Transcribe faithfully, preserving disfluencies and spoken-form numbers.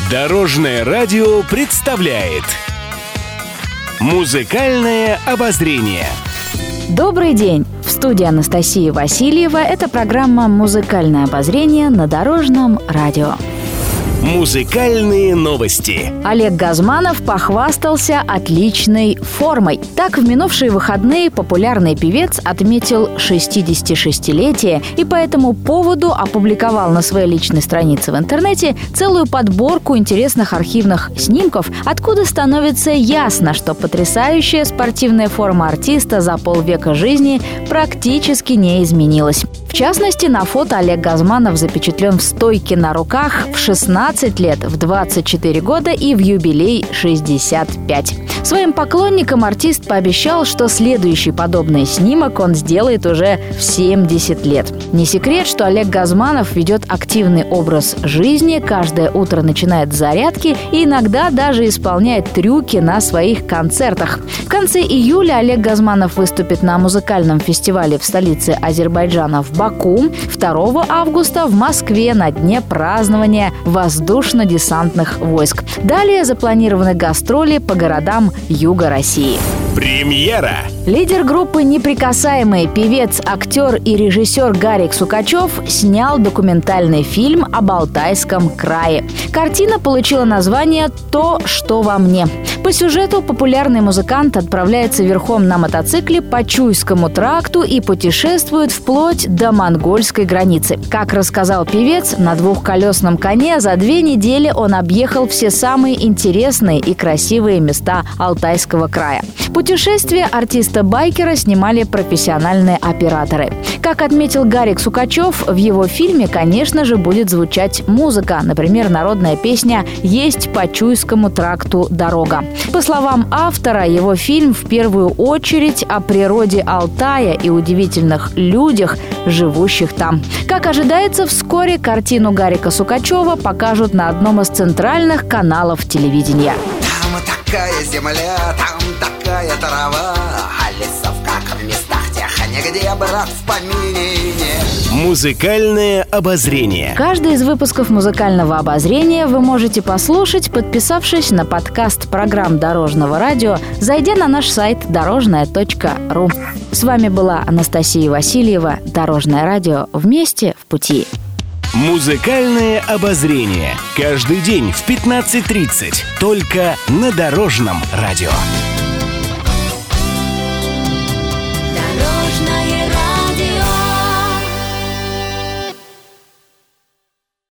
Дорожное радио представляет Музыкальное обозрение. Добрый день! В студии Анастасия Васильева. Это программа «Музыкальное обозрение» на Дорожном радио. Музыкальные новости. Олег Газманов похвастался отличной формой. Так, в минувшие выходные популярный певец отметил шестидесятишестилетие и по этому поводу опубликовал на своей личной странице в интернете целую подборку интересных архивных снимков, откуда становится ясно, что потрясающая спортивная форма артиста за полвека жизни практически не изменилась. В частности, на фото Олег Газманов запечатлен в стойке на руках в шестнадцать лет, в двадцать четыре года и в юбилей шестьдесят пять. Своим поклонникам артист пообещал, что следующий подобный снимок он сделает уже в семьдесят лет. Не секрет, что Олег Газманов ведет активный образ жизни, каждое утро начинает с зарядки и иногда даже исполняет трюки на своих концертах. В конце июля Олег Газманов выступит на музыкальном фестивале в столице Азербайджана в Баку, второго августа в Москве на дне празднования воздушно-десантных войск. Далее запланированы гастроли по городам юга России. Премьера! Лидер группы «Неприкасаемые», певец, актер и режиссер Гарик Сукачев снял документальный фильм об Алтайском крае. Картина получила название «То, что во мне». По сюжету популярный музыкант отправляется верхом на мотоцикле по Чуйскому тракту и путешествует вплоть до монгольской границы. Как рассказал певец, на двухколесном коне за две недели он объехал все самые интересные и красивые места Алтайского края. Путешествие артиста-байкера снимали профессиональные операторы. Как отметил Гарик Сукачев, в его фильме, конечно же, будет звучать музыка. Например, народная песня «Есть по Чуйскому тракту дорога». По словам автора, его фильм в первую очередь о природе Алтая и удивительных людях, живущих там. Как ожидается, вскоре картину Гарика Сукачева покажут на одном из центральных каналов телевидения. Там такая земля, там такая трава, а лесов как в местах тех, нигде, брат, в помине. Музыкальное обозрение. Каждый из выпусков музыкального обозрения вы можете послушать, подписавшись на подкаст программ Дорожного радио, зайдя на наш сайт дорожное точка ру. С вами была Анастасия Васильева. Дорожное радио. Вместе в пути. Музыкальное обозрение. Каждый день в пятнадцать тридцать. Только на Дорожном радио.